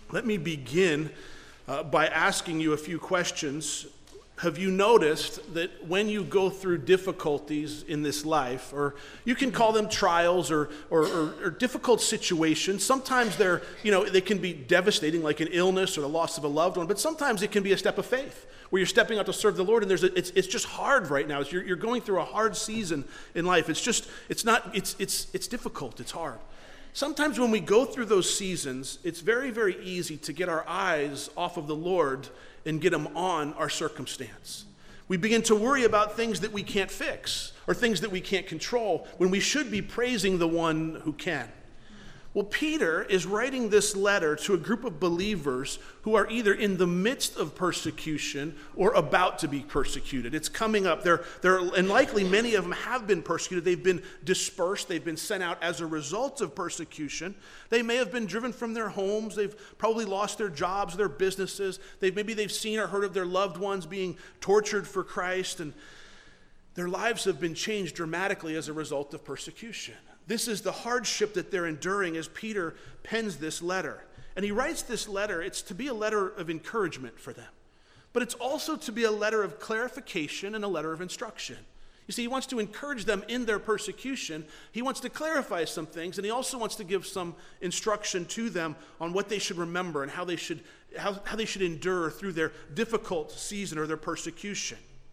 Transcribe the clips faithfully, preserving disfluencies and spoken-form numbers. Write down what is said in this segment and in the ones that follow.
Let me begin uh, by asking you a few questions. Have you noticed that when you go through difficulties in this life, or you can call them trials or, or, or, or difficult situations, sometimes they're, you know, they can be devastating, like an illness or the loss of a loved one, but sometimes it can be a step of faith, where you're stepping out to serve the Lord, and there's a, it's, it's just hard right now. It's, you're, you're going through a hard season in life. It's just, it's not, it's, it's, it's difficult, it's hard. Sometimes when we go through those seasons, it's very, very easy to get our eyes off of the Lord and get them on our circumstance. We begin to worry about things that we can't fix or things that we can't control when we should be praising the one who can. Well, Peter is writing this letter to a group of believers who are either in the midst of persecution or about to be persecuted. It's coming up. They're, they're, and likely many of them have been persecuted. They've been dispersed. They've been sent out as a result of persecution. They may have been driven from their homes. They've probably lost their jobs, their businesses. They've, maybe they've seen or heard of their loved ones being tortured for Christ, and their lives have been changed dramatically as a result of persecution. This is the hardship that they're enduring as Peter pens this letter. And he writes this letter, it's to be a letter of encouragement for them. But it's also to be a letter of clarification and a letter of instruction. You see, he wants to encourage them in their persecution. He wants to clarify some things, and he also wants to give some instruction to them on what they should remember and how they should, how, how they should endure through their difficult season or their persecution.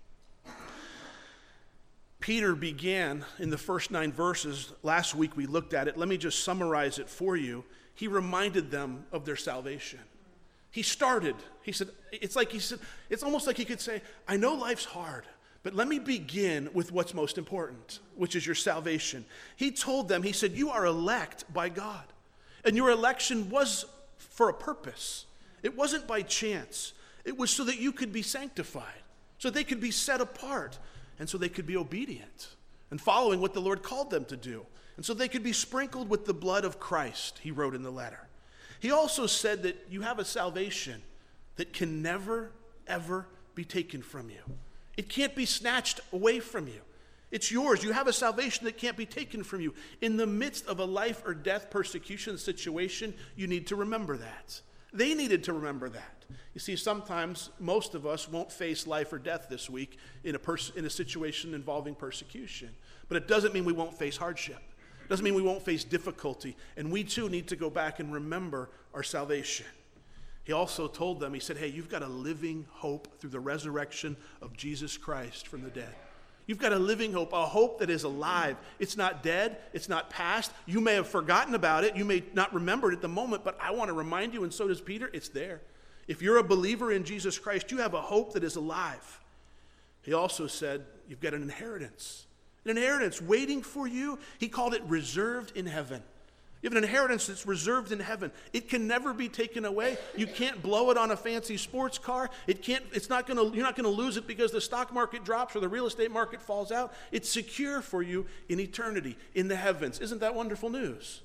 Peter began in the first nine verses. Last week we looked at it. Let me just summarize it for you. He reminded them of their salvation. He started, he said, it's like he said, it's almost like he could say, I know life's hard, but let me begin with what's most important, which is your salvation. He told them, he said, you are elect by God. And your election was for a purpose. It wasn't by chance. It was so that you could be sanctified, so they could be set apart, and so they could be obedient and following what the Lord called them to do. And so they could be sprinkled with the blood of Christ, he wrote in the letter. He also said that you have a salvation that can never, ever be taken from you. It can't be snatched away from you. It's yours. You have a salvation that can't be taken from you. In the midst of a life or death persecution situation, you need to remember that. They needed to remember that. You see, sometimes most of us won't face life or death this week in a pers- in a situation involving persecution. But it doesn't mean we won't face hardship. It doesn't mean we won't face difficulty. And we too need to go back and remember our salvation. He also told them, he said, hey, you've got a living hope through the resurrection of Jesus Christ from the dead. You've got a living hope, a hope that is alive. It's not dead. It's not past. You may have forgotten about it. You may not remember it at the moment, but I want to remind you, and so does Peter, it's there. If you're a believer in Jesus Christ, you have a hope that is alive. He also said, you've got an inheritance. An inheritance waiting for you. He called it reserved in heaven. You have an inheritance that's reserved in heaven. It can never be taken away. You can't blow it on a fancy sports car. It can't, it's not gonna, you're not going to lose it because the stock market drops or the real estate market falls out. It's secure for you in eternity, in the heavens. Isn't that wonderful news?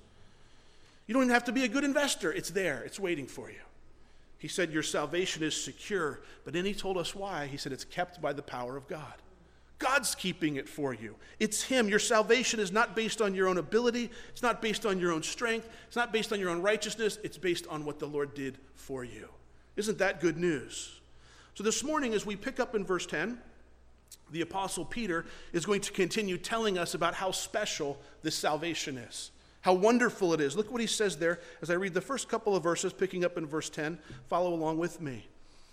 You don't even have to be a good investor. It's there. It's waiting for you. He said your salvation is secure, but then he told us why. He said it's kept by the power of God. God's keeping it for you. It's him. Your salvation is not based on your own ability. It's not based on your own strength. It's not based on your own righteousness. It's based on what the Lord did for you. Isn't that good news? So this morning, as we pick up in verse ten, the Apostle Peter is going to continue telling us about how special this salvation is, how wonderful it is. Look what he says there as I read the first couple of verses, picking up in verse ten. Follow along with me.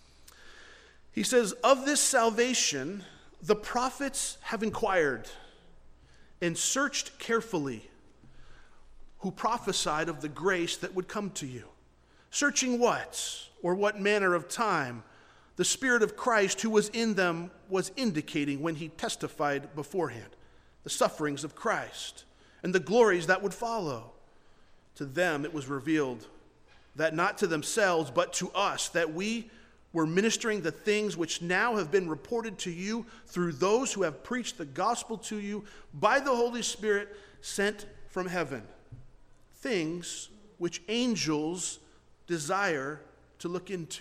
He says, of this salvation the prophets have inquired and searched carefully, who prophesied of the grace that would come to you. Searching what, or what manner of time, the Spirit of Christ who was in them was indicating when he testified beforehand, the sufferings of Christ and the glories that would follow. To them it was revealed that not to themselves, but to us, that we were ministering the things which now have been reported to you through those who have preached the gospel to you by the Holy Spirit sent from heaven. Things which angels desire to look into.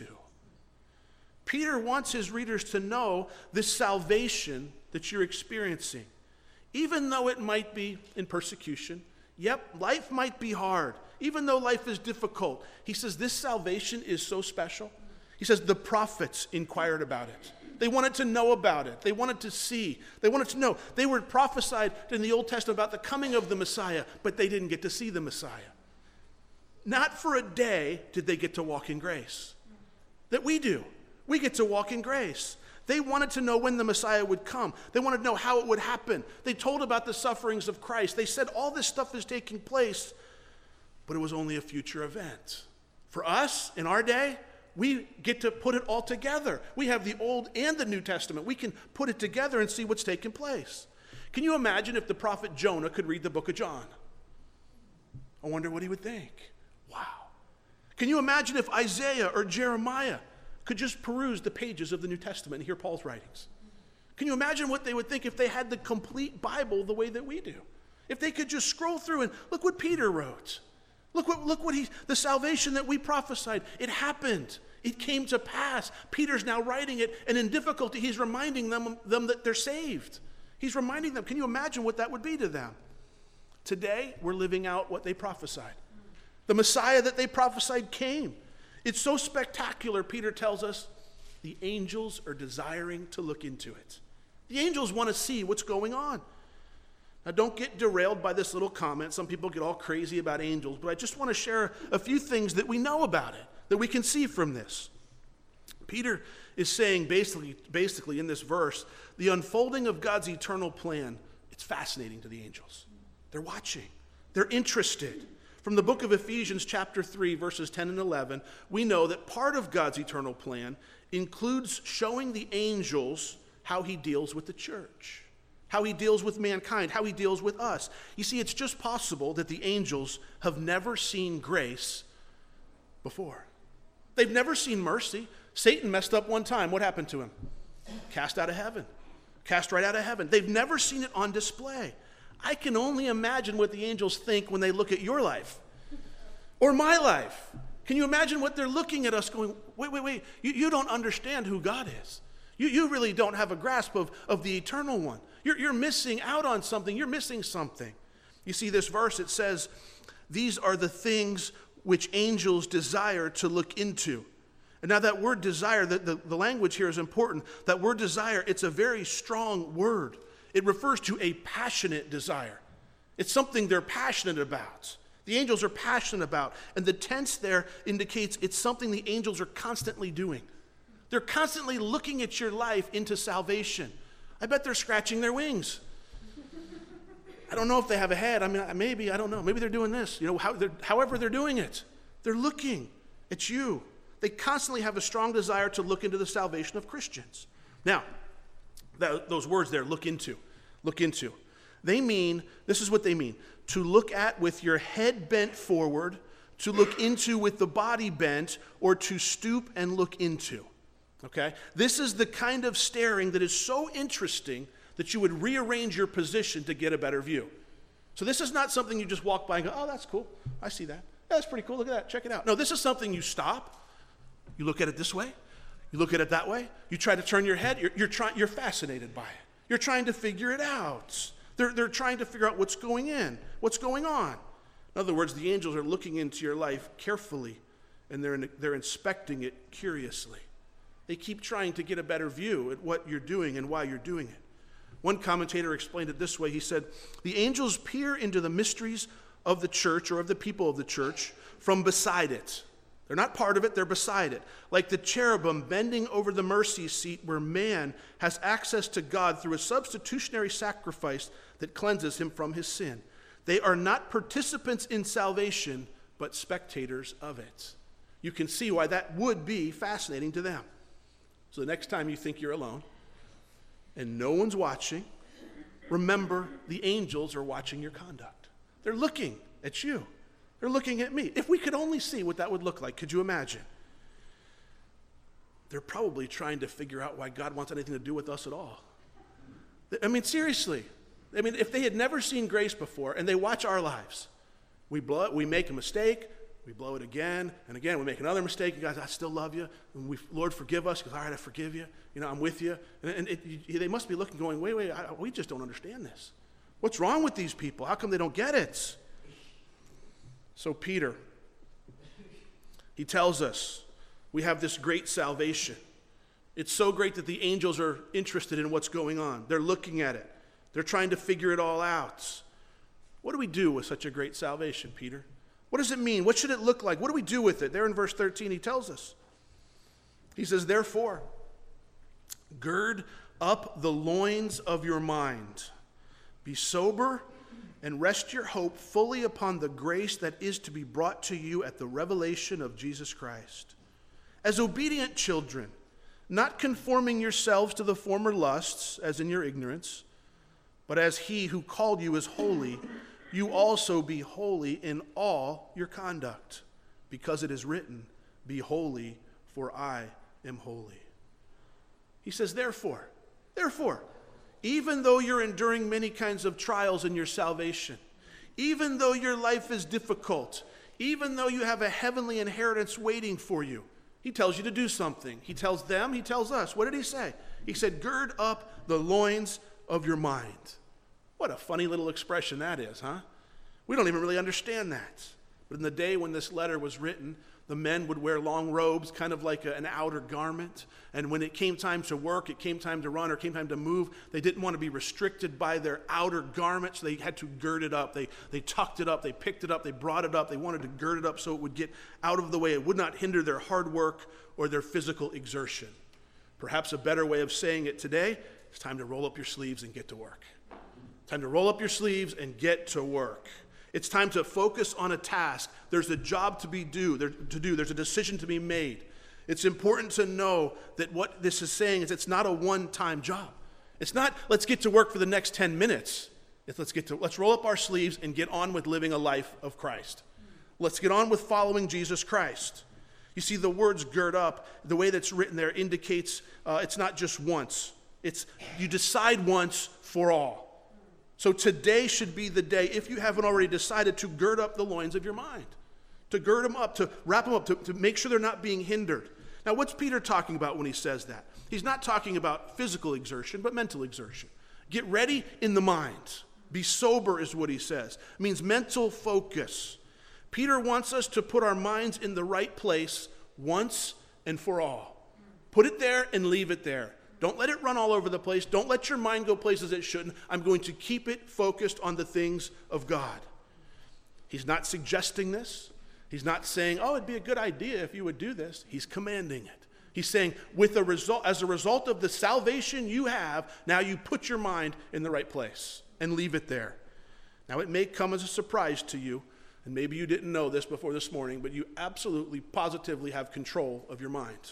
Peter wants his readers to know this salvation that you're experiencing. Even though it might be in persecution, yep, life might be hard. even though life is difficult, he says this salvation is so special. He says the prophets inquired about it. They wanted to know about it. They wanted to see. They wanted to know. They were prophesied in the Old Testament about the coming of the Messiah, but they didn't get to see the Messiah. Not for a day did they get to walk in grace. That we do. We get to walk in grace. They wanted to know when the Messiah would come. They wanted to know how it would happen. They told about the sufferings of Christ. They said all this stuff is taking place, but it was only a future event. For us, in our day, we get to put it all together. We have the Old and the New Testament. We can put it together and see what's taking place. Can you imagine if the prophet Jonah could read the book of John? I wonder what he would think. Wow. Can you imagine if Isaiah or Jeremiah could just peruse the pages of the New Testament and hear Paul's writings? Can you imagine what they would think if they had the complete Bible the way that we do? If they could just scroll through and look what Peter wrote. Look what, look what he, the salvation that we prophesied, it happened. It came to pass. Peter's now writing it, and in difficulty, he's reminding them, them that they're saved. He's reminding them. Can you imagine what that would be to them? Today, we're living out what they prophesied. The Messiah that they prophesied came. It's so spectacular, Peter tells us, the angels are desiring to look into it. The angels want to see what's going on. Now, don't get derailed by this little comment. Some people get all crazy about angels, but I just want to share a few things that we know about it, that we can see from this. Peter is saying basically, basically in this verse, the unfolding of God's eternal plan, it's fascinating to the angels. They're watching. They're interested. From the book of Ephesians chapter three, verses ten and eleven, we know that part of God's eternal plan includes showing the angels how he deals with the church, how he deals with mankind, how he deals with us. You see, it's just possible that the angels have never seen grace before. They've never seen mercy. Satan messed up one time. What happened to him? Cast out of heaven. Cast right out of heaven. They've never seen it on display. I can only imagine what the angels think when they look at your life or my life. Can you imagine what they're looking at us going, wait, wait, wait, you, you don't understand who God is. You, you really don't have a grasp of, of the eternal one. You're, you're missing out on something. You're missing something. You see this verse, it says, these are the things which angels desire to look into. And now that word desire, the, the, the language here is important. That word desire, it's a very strong word. It refers to a passionate desire. It's something they're passionate about. The angels are passionate about. And the tense there indicates it's something the angels are constantly doing. They're constantly looking at your life into salvation. I bet they're scratching their wings. I don't know if they have a head. I mean, maybe, I don't know. Maybe they're doing this. You know, how they're, however they're doing it. They're looking at you. They constantly have a strong desire to look into the salvation of Christians. Now, that, those words there, look into, look into. They mean, this is what they mean, to look at with your head bent forward, to look into with the body bent, or to stoop and look into. Okay? This is the kind of staring that is so interesting that you would rearrange your position to get a better view. So this is not something you just walk by and go, oh, that's cool. I see that. Yeah, that's pretty cool. Look at that. Check it out. No, this is something you stop. You look at it this way. You look at it that way. You try to turn your head. You're, you're, try, you're fascinated by it. You're trying to figure it out. They're, they're trying to figure out what's going in, what's going on. In other words, the angels are looking into your life carefully, and they're, in, they're inspecting it curiously. They keep trying to get a better view at what you're doing and why you're doing it. One commentator explained it this way. He said, the angels peer into the mysteries of the church or of the people of the church from beside it. They're not part of it, they're beside it. Like the cherubim bending over the mercy seat where man has access to God through a substitutionary sacrifice that cleanses him from his sin. They are not participants in salvation, but spectators of it. You can see why that would be fascinating to them. So the next time you think you're alone and no one's watching, remember the angels are watching your conduct. They're looking at you. They're looking at me. If we could only see what that would look like, could you imagine? They're probably trying to figure out why God wants anything to do with us at all. I mean, seriously. I mean, if they had never seen grace before and they watch our lives, we blow it, we make a mistake, we blow it again and again, we make another mistake. You guys, I still love you. And we, Lord, forgive us. Because all right, I forgive you. You know, I'm with you. And, and it, you, they must be looking, going, wait, wait, I, we just don't understand this. What's wrong with these people? How come they don't get it? So Peter, he tells us we have this great salvation. It's so great that the angels are interested in what's going on. They're looking at it. They're trying to figure it all out. What do we do with such a great salvation, Peter? What does it mean? What should it look like? What do we do with it? There in verse thirteen, he tells us. He says, therefore, gird up the loins of your mind. Be sober and rest your hope fully upon the grace that is to be brought to you at the revelation of Jesus Christ. As obedient children, not conforming yourselves to the former lusts, as in your ignorance, but as he who called you is holy, you also be holy in all your conduct, because it is written, be holy, for I am holy. He says, therefore, therefore, even though you're enduring many kinds of trials in your salvation, even though your life is difficult, even though you have a heavenly inheritance waiting for you, he tells you to do something. He tells them, he tells us. What did he say? He said, gird up the loins of your mind. What a funny little expression that is, huh? We don't even really understand that. But in the day when this letter was written, the men would wear long robes, kind of like a, an outer garment. And when it came time to work, it came time to run, or it came time to move, they didn't want to be restricted by their outer garments. They had to gird it up. They, they tucked it up. They picked it up. They brought it up. They wanted to gird it up so it would get out of the way. It would not hinder their hard work or their physical exertion. Perhaps a better way of saying it today, it's time to roll up your sleeves and get to work. Time to roll up your sleeves and get to work. It's time to focus on a task. There's a job to be do, there, to do. There's a decision to be made. It's important to know that what this is saying is it's not a one-time job. It's not, let's get to work for the next ten minutes. It's let's get to, let's roll up our sleeves and get on with living a life of Christ. Let's get on with following Jesus Christ. You see, the words gird up, the way that's written there indicates uh, it's not just once. It's you decide once for all. So today should be the day, if you haven't already decided, to gird up the loins of your mind, to gird them up, to wrap them up, to, to make sure they're not being hindered. Now, what's Peter talking about when he says that? He's not talking about physical exertion, but mental exertion. Get ready in the mind. Be sober is what he says. It means mental focus. Peter wants us to put our minds in the right place once and for all. Put it there and leave it there. Don't let it run all over the place. Don't let your mind go places it shouldn't. I'm going to keep it focused on the things of God. He's not suggesting this. He's not saying, oh, it'd be a good idea if you would do this. He's commanding it. He's saying, with a result, as a result of the salvation you have, now you put your mind in the right place and leave it there. Now, it may come as a surprise to you, and maybe you didn't know this before this morning, but you absolutely, positively have control of your mind.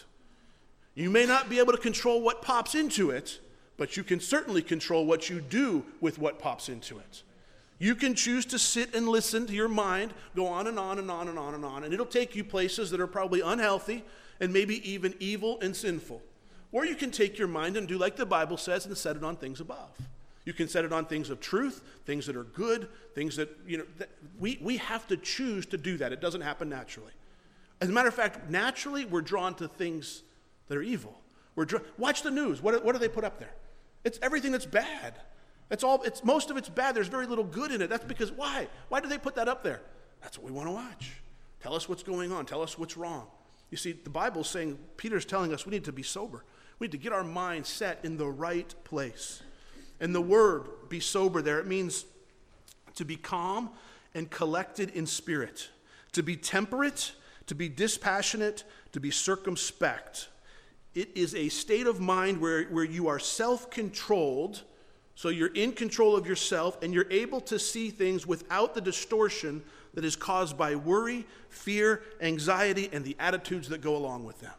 You may not be able to control what pops into it, but you can certainly control what you do with what pops into it. You can choose to sit and listen to your mind go on and on and on and on and on, and it'll take you places that are probably unhealthy and maybe even evil and sinful. Or you can take your mind and do like the Bible says and set it on things above. You can set it on things of truth, things that are good, things that, you know, that we, we have to choose to do that. It doesn't happen naturally. As a matter of fact, naturally we're drawn to things that are evil. We're dr- Watch the news. What, what do they put up there? It's everything that's bad. It's all. It's most of it's bad. There's very little good in it. That's because why? Why do they put that up there? That's what we want to watch. Tell us what's going on. Tell us what's wrong. You see, the Bible's saying, Peter's telling us we need to be sober. We need to get our mind set in the right place. And the word be sober there, it means to be calm and collected in spirit, to be temperate, to be dispassionate, to be circumspect. It is a state of mind where, where you are self-controlled, so you're in control of yourself, and you're able to see things without the distortion that is caused by worry, fear, anxiety, and the attitudes that go along with them.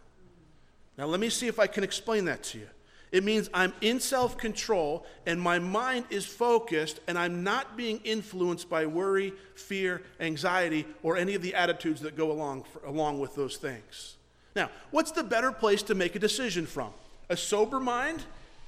Now let me see if I can explain that to you. It means I'm in self-control, and my mind is focused, and I'm not being influenced by worry, fear, anxiety, or any of the attitudes that go along, for, along with those things. Now, what's the better place to make a decision from? A sober mind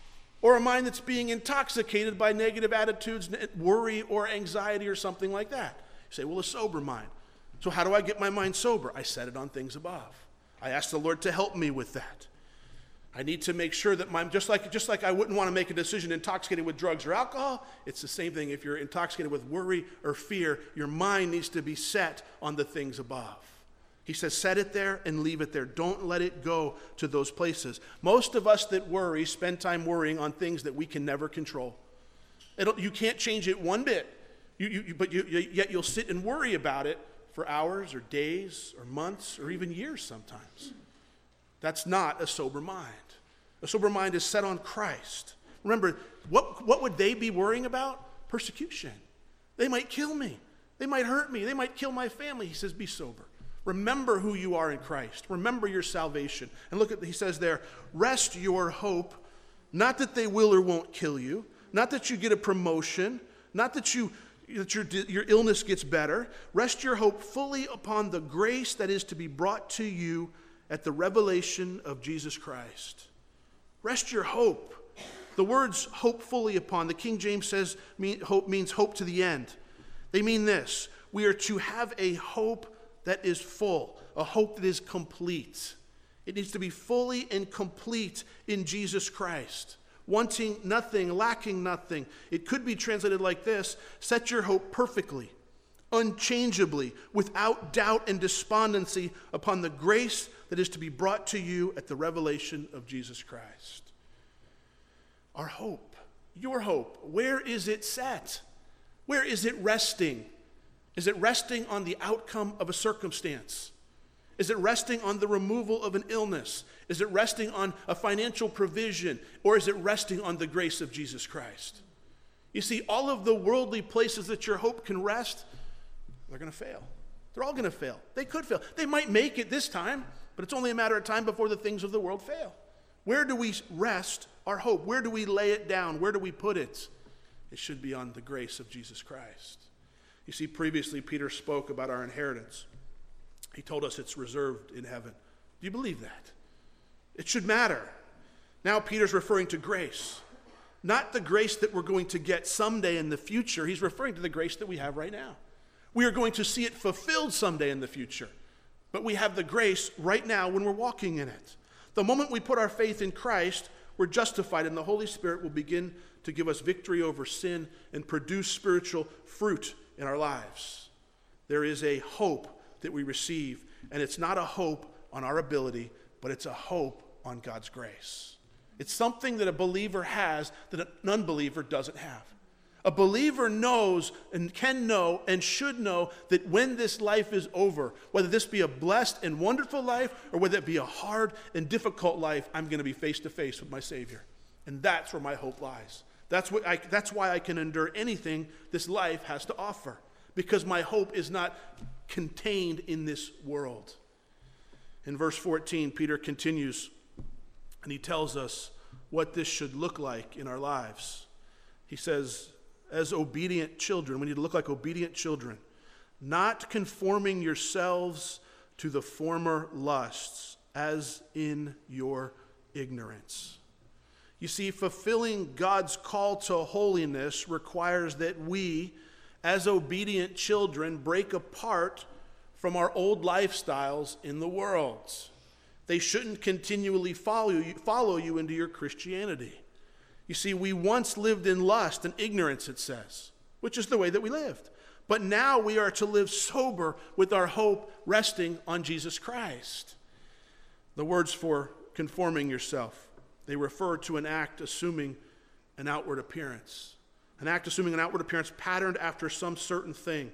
or a mind that's being intoxicated by negative attitudes, worry, or anxiety, or something like that? You say, well, a sober mind. So how do I get my mind sober? I set it on things above. I ask the Lord to help me with that. I need to make sure that my, just like, just like I wouldn't want to make a decision intoxicated with drugs or alcohol, it's the same thing if you're intoxicated with worry or fear. Your mind needs to be set on the things above. He says, set it there and leave it there. Don't let it go to those places. Most of us that worry spend time worrying on things that we can never control. It'll, you can't change it one bit, you, you, but you, you, yet you'll sit and worry about it for hours or days or months or even years sometimes. That's not a sober mind. A sober mind is set on Christ. Remember, what, what would they be worrying about? Persecution. They might kill me. They might hurt me. They might kill my family. He says, be sober. Remember who you are in Christ. Remember your salvation. And look at, he says there, rest your hope, not that they will or won't kill you, not that you get a promotion, not that you that your, your illness gets better. Rest your hope fully upon the grace that is to be brought to you at the revelation of Jesus Christ. Rest your hope. The words hope fully upon, the King James says mean, hope means hope to the end. They mean this: we are to have a hope that is full, a hope that is complete. It needs to be fully and complete in Jesus Christ, wanting nothing, lacking nothing. It could be translated like this: set your hope perfectly, unchangeably, without doubt and despondency upon the grace that is to be brought to you at the revelation of Jesus Christ. Our hope, your hope, where is it set? Where is it resting? Is it resting on the outcome of a circumstance? Is it resting on the removal of an illness? Is it resting on a financial provision? Or is it resting on the grace of Jesus Christ? You see, all of the worldly places that your hope can rest, they're going to fail. They're all going to fail. They could fail. They might make it this time, but it's only a matter of time before the things of the world fail. Where do we rest our hope? Where do we lay it down? Where do we put it? It should be on the grace of Jesus Christ. You see, previously Peter spoke about our inheritance. He told us it's reserved in heaven. Do you believe that? It should matter. Now Peter's referring to grace. Not the grace that we're going to get someday in the future. He's referring to the grace that we have right now. We are going to see it fulfilled someday in the future. But we have the grace right now when we're walking in it. The moment we put our faith in Christ, we're justified, and the Holy Spirit will begin to give us victory over sin and produce spiritual fruit in our lives. There is a hope that we receive, and it's not a hope on our ability, but it's a hope on God's grace. It's something that a believer has that an unbeliever doesn't have. A believer knows and can know and should know that when this life is over, whether this be a blessed and wonderful life or whether it be a hard and difficult life, I'm going to be face to face with my Savior. And that's where my hope lies. That's, what I, that's why I can endure anything this life has to offer, because my hope is not contained in this world. In verse fourteen, Peter continues, and he tells us what this should look like in our lives. He says, as obedient children, we need to look like obedient children, not conforming yourselves to the former lusts, as in your ignorance. You see, fulfilling God's call to holiness requires that we, as obedient children, break apart from our old lifestyles in the world. They shouldn't continually follow you, follow you into your Christianity. You see, we once lived in lust and ignorance, it says, which is the way that we lived. But now we are to live sober with our hope resting on Jesus Christ. The words for conforming yourself, they refer to an act assuming an outward appearance. An act assuming an outward appearance patterned after some certain thing.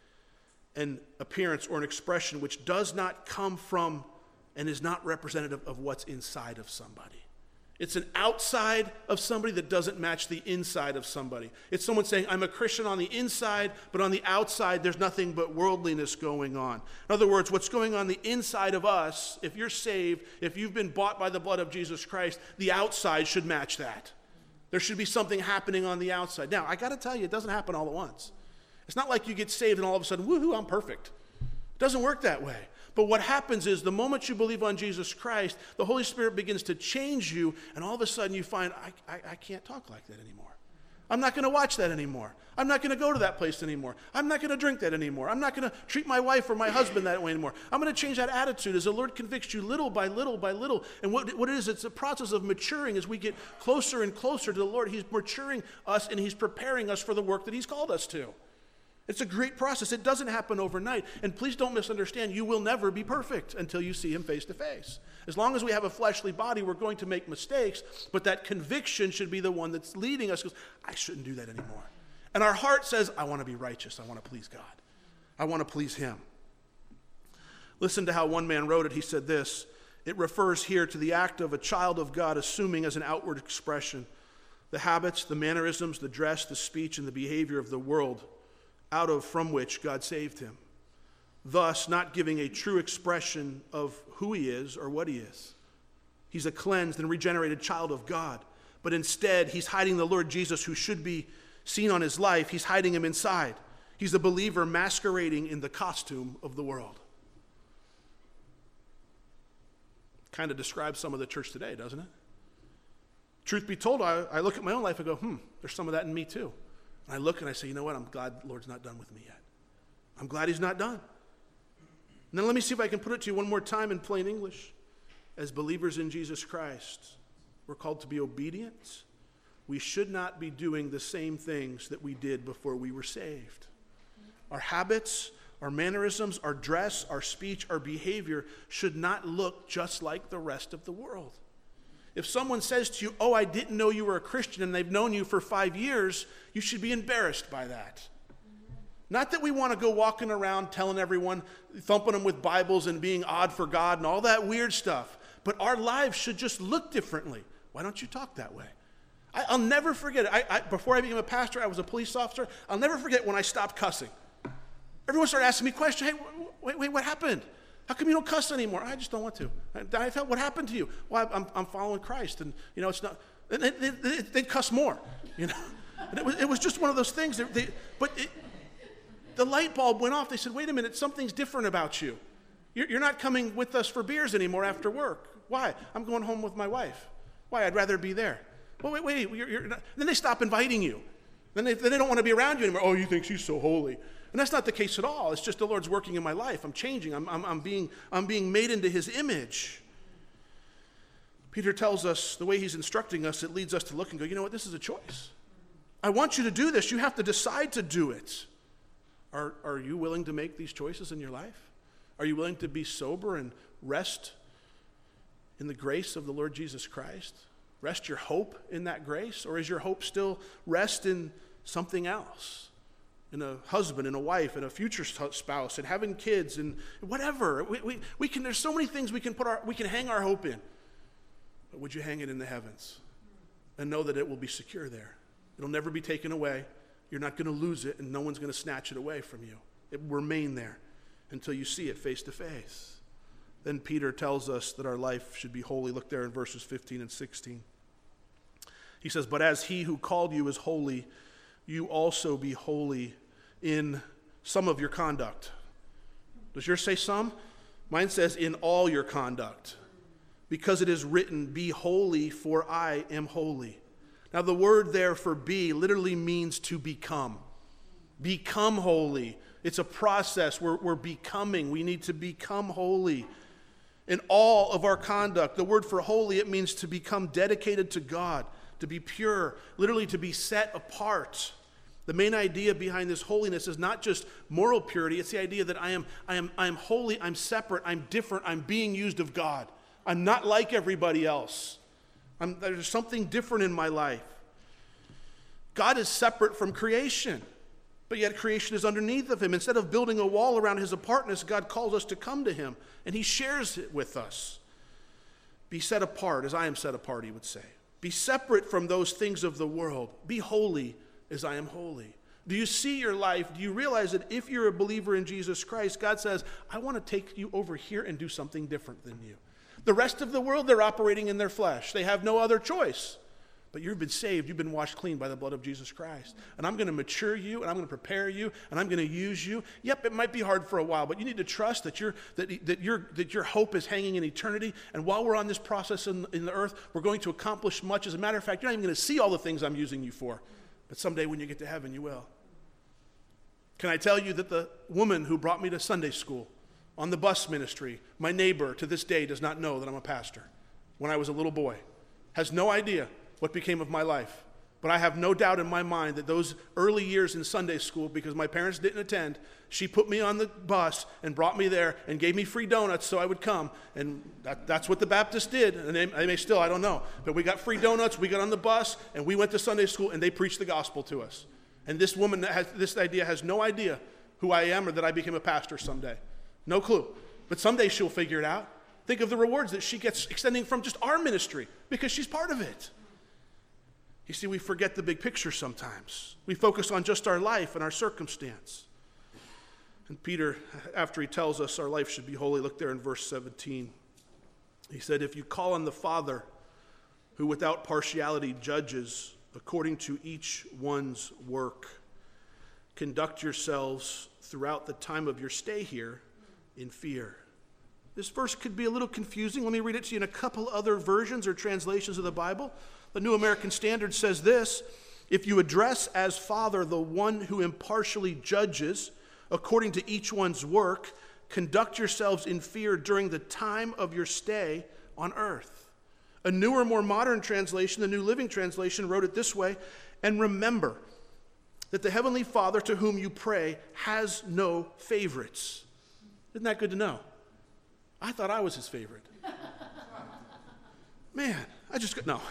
An appearance or an expression which does not come from and is not representative of what's inside of somebody. It's an outside of somebody that doesn't match the inside of somebody. It's someone saying, I'm a Christian on the inside, but on the outside, there's nothing but worldliness going on. In other words, what's going on the inside of us, if you're saved, if you've been bought by the blood of Jesus Christ, the outside should match that. There should be something happening on the outside. Now, I got to tell you, it doesn't happen all at once. It's not like you get saved and all of a sudden, woohoo, I'm perfect. It doesn't work that way. But what happens is the moment you believe on Jesus Christ, the Holy Spirit begins to change you, and all of a sudden you find, I, I, I can't talk like that anymore. I'm not going to watch that anymore. I'm not going to go to that place anymore. I'm not going to drink that anymore. I'm not going to treat my wife or my husband that way anymore. I'm going to change that attitude as the Lord convicts you little by little by little. And what, what it is, it's a process of maturing as we get closer and closer to the Lord. He's maturing us and he's preparing us for the work that he's called us to. It's a great process. It doesn't happen overnight. And please don't misunderstand, you will never be perfect until you see him face to face. As long as we have a fleshly body, we're going to make mistakes, but that conviction should be the one that's leading us, because I shouldn't do that anymore. And our heart says, I want to be righteous. I want to please God. I want to please him. Listen to how one man wrote it. He said this: it refers here to the act of a child of God assuming as an outward expression the habits, the mannerisms, the dress, the speech, and the behavior of the world out of from which God saved him, thus not giving a true expression of who he is or what he is. He's a cleansed and regenerated child of God, but instead he's hiding the Lord Jesus who should be seen on his life. He's hiding him inside. He's a believer masquerading in the costume of the world. Kind of describes some of the church today, doesn't it? Truth be told, I, I look at my own life and go, hmm, there's some of that in me too. And I look and I say, you know what, I'm glad the Lord's not done with me yet. I'm glad he's not done. And then let me see if I can put it to you one more time in plain English. As believers in Jesus Christ, we're called to be obedient. We should not be doing the same things that we did before we were saved. Our habits, our mannerisms, our dress, our speech, our behavior should not look just like the rest of the world. If someone says to you, oh, I didn't know you were a Christian, and they've known you for five years, you should be embarrassed by that. Not that we want to go walking around telling everyone, thumping them with Bibles and being odd for God and all that weird stuff, but our lives should just look differently. Why don't you talk that way? I, I'll never forget it. I, I, before I became a pastor, I was a police officer. I'll never forget when I stopped cussing. Everyone started asking me questions. Hey, wait, wait, what happened? How come you don't cuss anymore? I just don't want to. I, I felt, what happened to you? Well, I'm, I'm following Christ, and you know it's not. They, they, they, they'd cuss more, you know. And it was, it was just one of those things. That they, but it, the light bulb went off. They said, wait a minute, something's different about you. You're, you're not coming with us for beers anymore after work. Why? I'm going home with my wife. Why? I'd rather be there. Well, wait, wait. You're, you're not. Then they stop inviting you. Then they, then they don't want to be around you anymore. Oh, you think she's so holy. And that's not the case at all. It's just the Lord's working in my life. I'm changing. I'm, I'm, I'm, being, I'm being made into his image. Peter tells us, the way he's instructing us, it leads us to look and go, you know what, this is a choice. I want you to do this. You have to decide to do it. Are, are you willing to make these choices in your life? Are you willing to be sober and rest in the grace of the Lord Jesus Christ? Rest your hope in that grace? Or is your hope still rest in something else? In a husband and a wife and a future spouse and having kids and whatever. We, we, we can, there's so many things we can put our, we can hang our hope in. But would you hang it in the heavens and know that it will be secure there? It'll never be taken away. You're not going to lose it, and no one's going to snatch it away from you. It will remain there until you see it face to face. Then Peter tells us that our life should be holy. Look there in verses fifteen and sixteen. He says, but as he who called you is holy, you also be holy in some of your conduct. Does yours say some? Mine says in all your conduct. Because it is written, be holy, for I am holy. Now the word there for be literally means to become. Become holy. It's a process. We're, we're becoming. We need to become holy in all of our conduct. The word for holy, it means to become dedicated to God, to be pure, literally to be set apart. The main idea behind this holiness is not just moral purity. It's the idea that I am, I am, I am holy, I'm separate, I'm different, I'm being used of God. I'm not like everybody else. I'm, there's something different in my life. God is separate from creation, but yet creation is underneath of him. Instead of building a wall around his apartness, God calls us to come to him, and he shares it with us. Be set apart, as I am set apart, he would say. Be separate from those things of the world. Be holy as I am holy. Do you see your life? Do you realize that if you're a believer in Jesus Christ, God says, I want to take you over here and do something different than you. The rest of the world, they're operating in their flesh. They have no other choice. But you've been saved. You've been washed clean by the blood of Jesus Christ. And I'm going to mature you, and I'm going to prepare you, and I'm going to use you. Yep, it might be hard for a while, but you need to trust that, you're, that, that, you're, that your hope is hanging in eternity. And while we're on this process in, in the earth, we're going to accomplish much. As a matter of fact, you're not even going to see all the things I'm using you for. But someday when you get to heaven, you will. Can I tell you that the woman who brought me to Sunday school on the bus ministry, my neighbor to this day does not know that I'm a pastor. When I was a little boy, has no idea what became of my life. But I have no doubt in my mind that those early years in Sunday school, because my parents didn't attend, she put me on the bus and brought me there and gave me free donuts so I would come. And that, that's what the Baptists did. And they, they may still, I don't know. But we got free donuts, we got on the bus, and we went to Sunday school, and they preached the gospel to us. And this woman that has this idea has no idea who I am or that I became a pastor someday. No clue. But someday she'll figure it out. Think of the rewards that she gets extending from just our ministry because she's part of it. You see, we forget the big picture sometimes. We focus on just our life and our circumstance. And Peter, after he tells us our life should be holy, look there in verse seventeen. He said, if you call on the Father, who without partiality judges according to each one's work, conduct yourselves throughout the time of your stay here in fear. This verse could be a little confusing. Let me read it to you in a couple other versions or translations of the Bible. The New American Standard says this: if you address as Father the one who impartially judges according to each one's work, conduct yourselves in fear during the time of your stay on earth. A newer, more modern translation, the New Living Translation, wrote it this way: and remember that the Heavenly Father to whom you pray has no favorites. Isn't that good to know? I thought I was his favorite. Man, I just, no.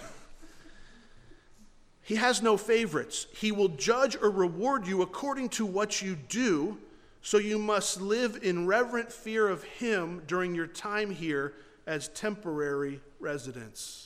He has no favorites. He will judge or reward you according to what you do, so you must live in reverent fear of him during your time here as temporary residents.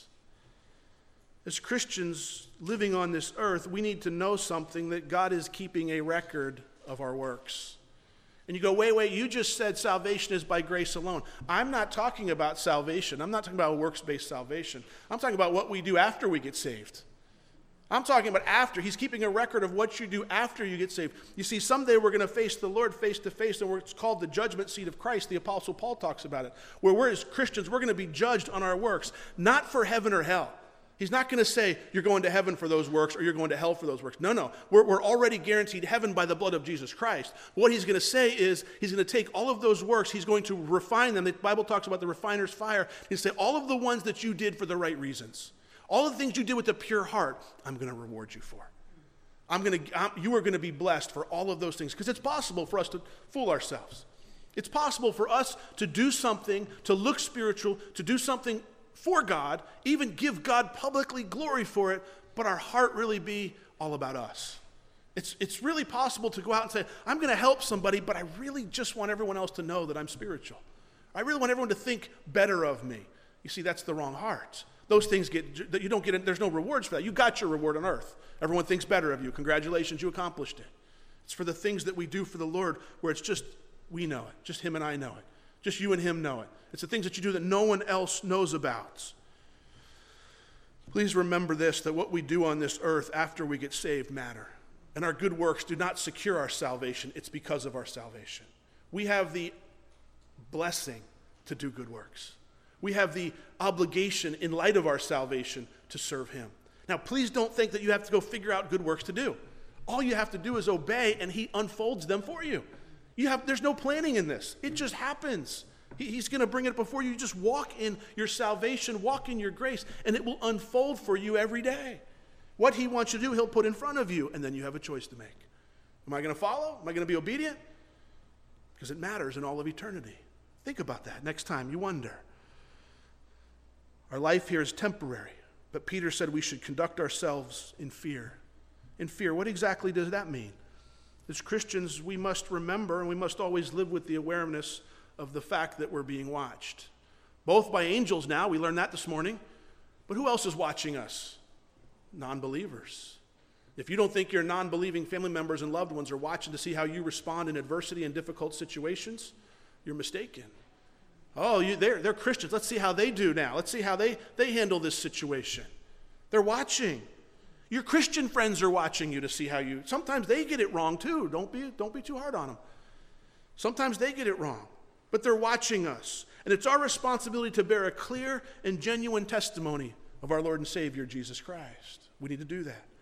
As Christians living on this earth, we need to know something, that God is keeping a record of our works. And you go, wait, wait, you just said salvation is by grace alone. I'm not talking about salvation. I'm not talking about works-based salvation. I'm talking about what we do after we get saved. I'm talking about after. He's keeping a record of what you do after you get saved. You see, someday we're going to face the Lord face to face, and it's called the judgment seat of Christ. The Apostle Paul talks about it, where we're as Christians, we're going to be judged on our works, not for heaven or hell. He's not going to say you're going to heaven for those works or you're going to hell for those works. No, no. We're, we're already guaranteed heaven by the blood of Jesus Christ. What he's going to say is he's going to take all of those works, he's going to refine them. The Bible talks about the refiner's fire. He's going to say all of the ones that you did for the right reasons, all of the things you did with a pure heart, I'm going to reward you for. I'm going to, I'm, you are going to be blessed for all of those things, because it's possible for us to fool ourselves. It's possible for us to do something, to look spiritual, to do something for God, even give God publicly glory for it, but our heart really be all about us. It's, it's really possible to go out and say, I'm going to help somebody, but I really just want everyone else to know that I'm spiritual. I really want everyone to think better of me. You see, that's the wrong heart. Those things get, you don't get, there's no rewards for that. You got your reward on earth. Everyone thinks better of you. Congratulations, you accomplished it. It's for the things that we do for the Lord where it's just, we know it. Just him and I know it. Just you and him know it. It's the things that you do that no one else knows about. Please remember this, that what we do on this earth after we get saved matter. And our good works do not secure our salvation. It's because of our salvation. We have the blessing to do good works. We have the obligation in light of our salvation to serve him. Now, please don't think that you have to go figure out good works to do. All you have to do is obey, and he unfolds them for you. You have, there's no planning in this. It just happens. He, he's going to bring it before you. You just walk in your salvation, walk in your grace, and it will unfold for you every day. What he wants you to do, he'll put in front of you, and then you have a choice to make. Am I going to follow? Am I going to be obedient? Because it matters in all of eternity. Think about that next time you wonder. Our life here is temporary, but Peter said we should conduct ourselves in fear. In fear, what exactly does that mean? As Christians, we must remember, and we must always live with the awareness of the fact that we're being watched. Both by angels now, we learned that this morning, but who else is watching us? Non-believers. If you don't think your non-believing family members and loved ones are watching to see how you respond in adversity and difficult situations, you're mistaken. Oh, you, they're, they're Christians. Let's see how they do now. Let's see how they, they handle this situation. They're watching. Your Christian friends are watching you to see how you, sometimes they get it wrong too. Don't be, don't be too hard on them. Sometimes they get it wrong, but they're watching us. And it's our responsibility to bear a clear and genuine testimony of our Lord and Savior, Jesus Christ. We need to do that.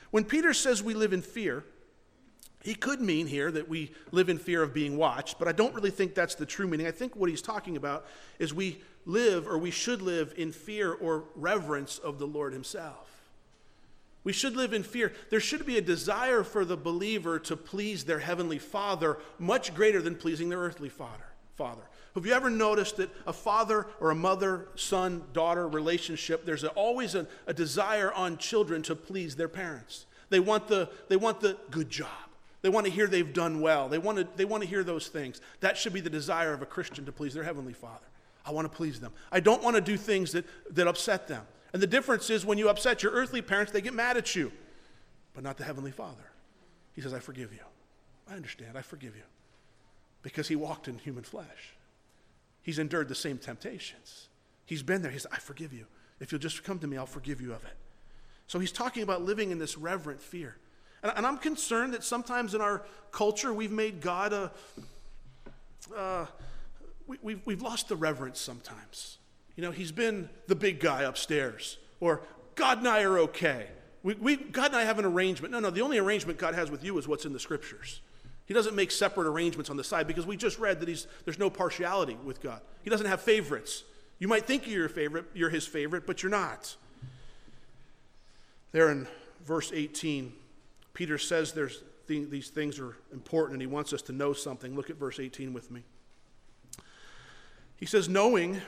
When Peter says we live in fear, he could mean here that we live in fear of being watched, but I don't really think that's the true meaning. I think what he's talking about is we live, or we should live, in fear or reverence of the Lord himself. We should live in fear. There should be a desire for the believer to please their heavenly Father much greater than pleasing their earthly father. Father. Have you ever noticed that a father or a mother, son, daughter relationship, there's a, always a, a desire on children to please their parents. They want the, they want the good job. They want to hear they've done well. They want to, they want to hear those things. That should be the desire of a Christian, to please their heavenly Father. I want to please them. I don't want to do things that, that upset them. And the difference is, when you upset your earthly parents, they get mad at you, but not the heavenly Father. He says, I forgive you. I understand. I forgive you. Because he walked in human flesh. He's endured the same temptations. He's been there. He said, I forgive you. If you'll just come to me, I'll forgive you of it. So he's talking about living in this reverent fear. And, and I'm concerned that sometimes in our culture, we've made God a, uh, we, we've, we've lost the reverence sometimes. You know, he's been the big guy upstairs. Or, God and I are okay. We, we, God and I have an arrangement. No, no, the only arrangement God has with you is what's in the scriptures. He doesn't make separate arrangements on the side, because we just read that he's, there's no partiality with God. He doesn't have favorites. You might think you're your favorite, you're his favorite, but you're not. There in verse eighteen, Peter says there's th- these things are important, and he wants us to know something. Look at verse eighteen with me. He says, knowing,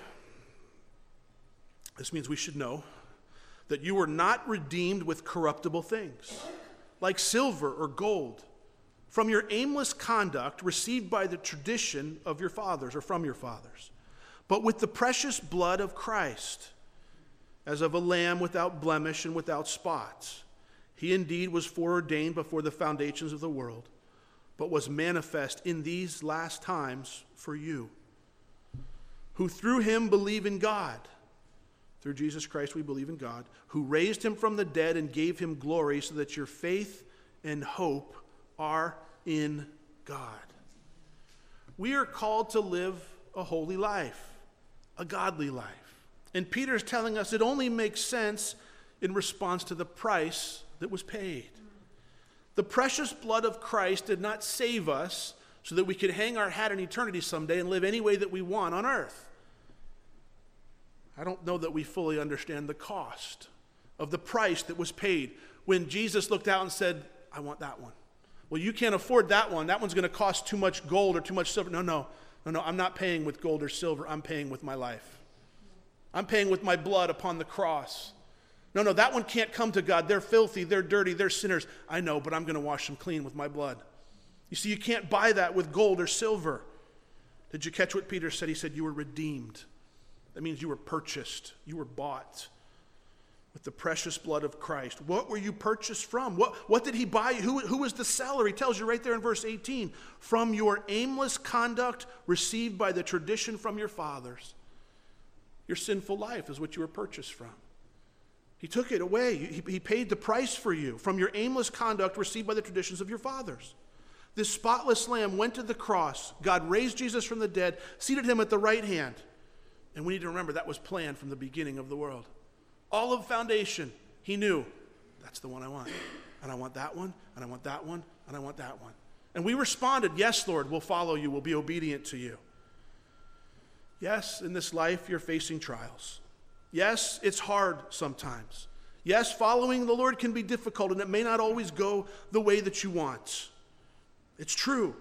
this means we should know, that you were not redeemed with corruptible things, like silver or gold, from your aimless conduct received by the tradition of your fathers, or from your fathers, but with the precious blood of Christ, as of a lamb without blemish and without spot. He indeed was foreordained before the foundations of the world, but was manifest in these last times for you, who through him believe in God. Through Jesus Christ we believe in God, who raised him from the dead and gave him glory, so that your faith and hope are in God. We are called to live a holy life, a godly life. And Peter's telling us it only makes sense in response to the price that was paid. The precious blood of Christ did not save us so that we could hang our hat in eternity someday and live any way that we want on earth. I don't know that we fully understand the cost of the price that was paid when Jesus looked out and said, I want that one. Well, you can't afford that one. That one's going to cost too much gold or too much silver. No, no, no, no. I'm not paying with gold or silver. I'm paying with my life. I'm paying with my blood upon the cross. No, no, that one can't come to God. They're filthy. They're dirty. They're sinners. I know, but I'm going to wash them clean with my blood. You see, you can't buy that with gold or silver. Did you catch what Peter said? He said, you were redeemed. That means you were purchased. You were bought with the precious blood of Christ. What were you purchased from? What, what did he buy you? Who, who was the seller? He tells you right there in verse eighteen. From your aimless conduct received by the tradition from your fathers. Your sinful life is what you were purchased from. He took it away. He, he paid the price for you from your aimless conduct received by the traditions of your fathers. This spotless lamb went to the cross. God raised Jesus from the dead, seated him at the right hand. And we need to remember that was planned from the beginning of the world. All of foundation, he knew, that's the one I want. And I want that one, and I want that one, and I want that one. And we responded, yes, Lord, we'll follow you, we'll be obedient to you. Yes, in this life you're facing trials. Yes, it's hard sometimes. Yes, following the Lord can be difficult, and it may not always go the way that you want. It's true.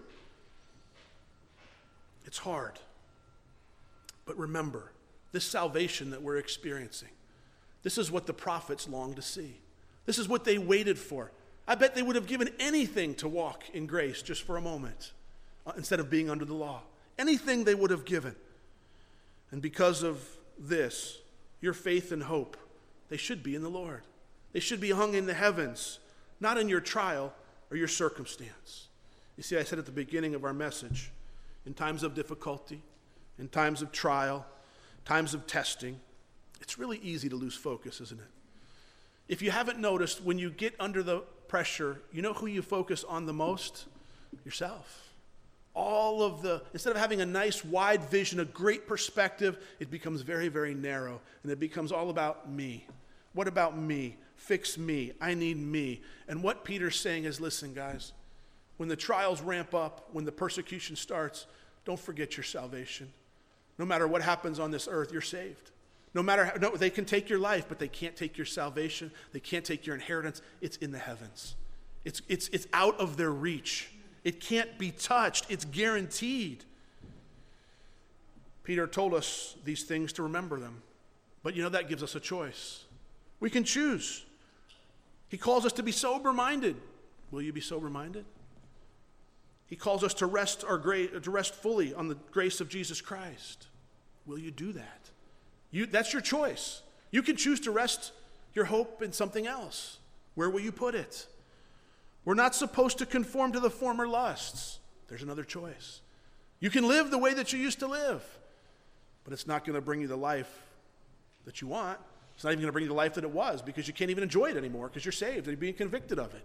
It's hard. But remember, this salvation that we're experiencing, this is what the prophets longed to see. This is what they waited for. I bet they would have given anything to walk in grace just for a moment uh, instead of being under the law. Anything they would have given. And because of this, your faith and hope, they should be in the Lord. They should be hung in the heavens, not in your trial or your circumstance. You see, I said at the beginning of our message, in times of difficulty, in times of trial, times of testing, it's really easy to lose focus, isn't it? If you haven't noticed, when you get under the pressure, you know who you focus on the most? Yourself. All of the, instead of having a nice wide vision, a great perspective, it becomes very, very narrow, and it becomes all about me. What about me? Fix me. I need me. And what Peter's saying is, listen, guys, when the trials ramp up, when the persecution starts, don't forget your salvation. No matter what happens on this earth, you're saved. No matter how, no, they can take your life, but they can't take your salvation. They can't take your inheritance. It's in the heavens. It's, it's, it's out of their reach. It can't be touched. It's guaranteed. Peter told us these things to remember them. But you know, that gives us a choice. We can choose. He calls us to be sober-minded. Will you be sober-minded? He calls us to rest our gra- to rest fully on the grace of Jesus Christ. Will you do that? You, that's your choice. You can choose to rest your hope in something else. Where will you put it? We're not supposed to conform to the former lusts. There's another choice. You can live the way that you used to live, but it's not going to bring you the life that you want. It's not even going to bring you the life that it was, because you can't even enjoy it anymore because you're saved and you're being convicted of it.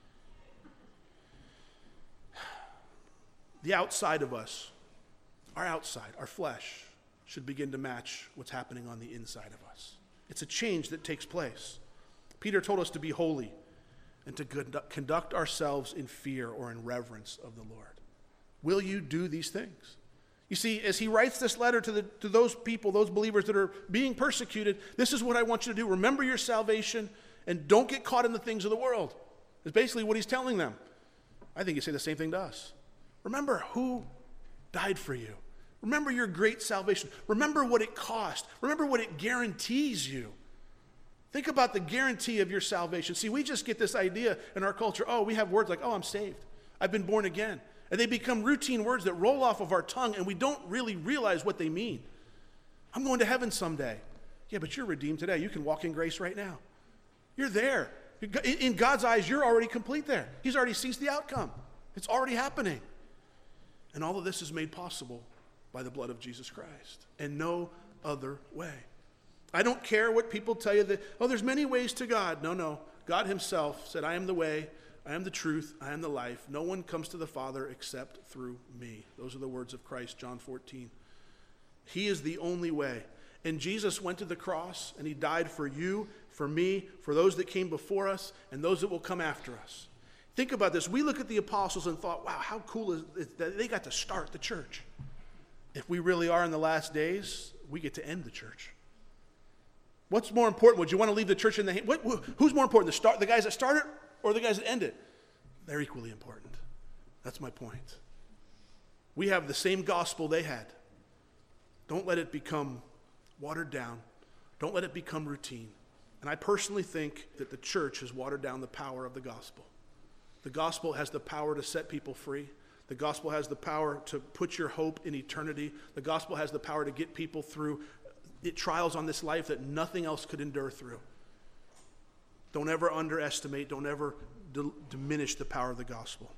The outside of us, our outside, our flesh, should begin to match what's happening on the inside of us. It's a change that takes place. Peter told us to be holy and to conduct ourselves in fear or in reverence of the Lord. Will you do these things? You see, as he writes this letter to, the, to those people, those believers that are being persecuted, this is what I want you to do. Remember your salvation and don't get caught in the things of the world. It's basically what he's telling them. I think he'd say the same thing to us. Remember who died for you. Remember your great salvation. Remember what it cost. Remember what it guarantees you. Think about the guarantee of your salvation. See, we just get this idea in our culture, oh, we have words like, oh, I'm saved. I've been born again. And they become routine words that roll off of our tongue, and we don't really realize what they mean. I'm going to heaven someday. Yeah, but you're redeemed today. You can walk in grace right now. You're there. In God's eyes, you're already complete there. He's already sees the outcome. It's already happening. And all of this is made possible by the blood of Jesus Christ, and no other way. I don't care what people tell you that, oh, there's many ways to God. No, no. God himself said, I am the way, I am the truth, I am the life. No one comes to the Father except through me. Those are the words of Christ, John fourteen. He is the only way. And Jesus went to the cross, and he died for you, for me, for those that came before us, and those that will come after us. Think about this. We look at the apostles and thought, wow, how cool is it that they got to start the church. If we really are in the last days, we get to end the church. What's more important? Would you want to leave the church in the hand? What, who's more important, the, start, the guys that start it or the guys that end it? They're equally important. That's my point. We have the same gospel they had. Don't let it become watered down. Don't let it become routine. And I personally think that the church has watered down the power of the gospel. The gospel has the power to set people free. The gospel has the power to put your hope in eternity. The gospel has the power to get people through trials on this life that nothing else could endure through. Don't ever underestimate, don't ever d- diminish the power of the gospel.